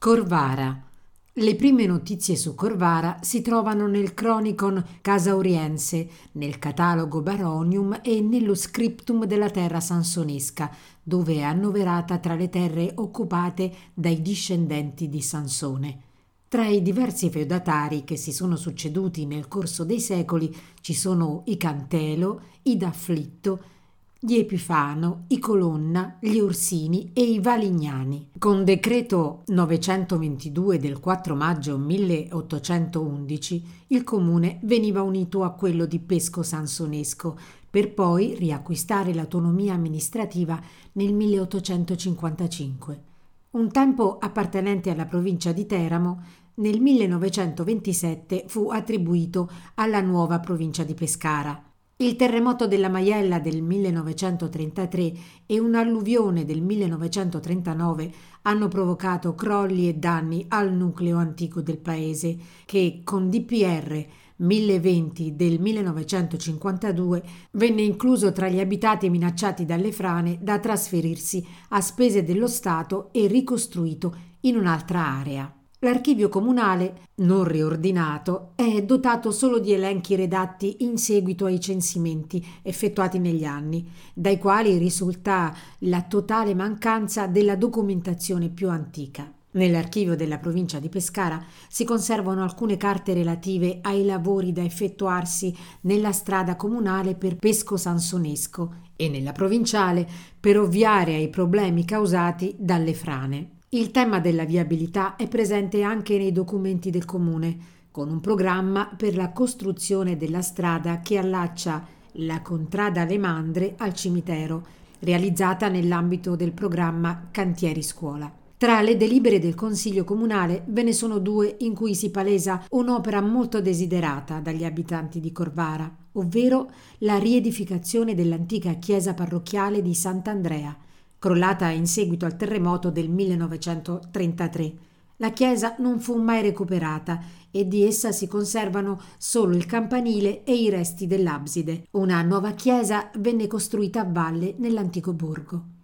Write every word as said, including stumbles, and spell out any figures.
Corvara. Le prime notizie su Corvara si trovano nel Chronicon Casauriense, nel catalogo Baronium e nello scriptum della terra sansonesca, dove è annoverata tra le terre occupate dai discendenti di Sansone. Tra i diversi feudatari che si sono succeduti nel corso dei secoli ci sono i Cantelo, i D'Afflitto, gli Epifano, i Colonna, gli Orsini e i Valignani. Con decreto novecentoventidue del quattro maggio milleottocentoundici il comune veniva unito a quello di Pesco Sansonesco per poi riacquistare l'autonomia amministrativa nel milleottocentocinquantacinque. Un tempo appartenente alla provincia di Teramo, nel millenovecentoventisette fu attribuito alla nuova provincia di Pescara. Il terremoto della Maiella del millenovecentotrentatré e un'alluvione del millenovecentotrentanove hanno provocato crolli e danni al nucleo antico del paese, che con D P R milleventi del millenovecentocinquantadue venne incluso tra gli abitati minacciati dalle frane da trasferirsi a spese dello Stato e ricostruito in un'altra area. L'archivio comunale, non riordinato, è dotato solo di elenchi redatti in seguito ai censimenti effettuati negli anni, dai quali risulta la totale mancanza della documentazione più antica. Nell'archivio della provincia di Pescara si conservano alcune carte relative ai lavori da effettuarsi nella strada comunale per Pesco Sansonesco e nella provinciale per ovviare ai problemi causati dalle frane. Il tema della viabilità è presente anche nei documenti del comune, con un programma per la costruzione della strada che allaccia la contrada Le Mandre al cimitero, realizzata nell'ambito del programma Cantieri Scuola. Tra le delibere del Consiglio Comunale ve ne sono due in cui si palesa un'opera molto desiderata dagli abitanti di Corvara, ovvero la riedificazione dell'antica chiesa parrocchiale di Sant'Andrea, crollata in seguito al terremoto del millenovecentotrentatré. La chiesa non fu mai recuperata e di essa si conservano solo il campanile e i resti dell'abside. Una nuova chiesa venne costruita a valle nell'antico borgo.